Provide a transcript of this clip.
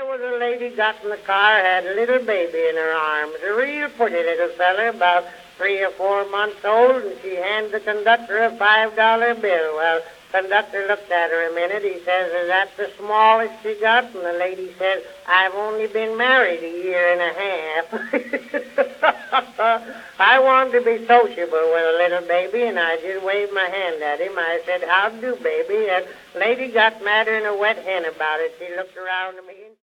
There was a lady got in the car, had a little baby in her arms, a real pretty little fella, about 3 or 4 months old, and she handed the conductor a $5 bill. Well, conductor looked at her a minute. He says, "Is that the smallest she got?" And the lady said, "I've only been married a year and a half." I wanted to be sociable with a little baby, and I just waved my hand at him. I said, "How do, baby?" And lady got madder than a wet hen about it. She looked around at me.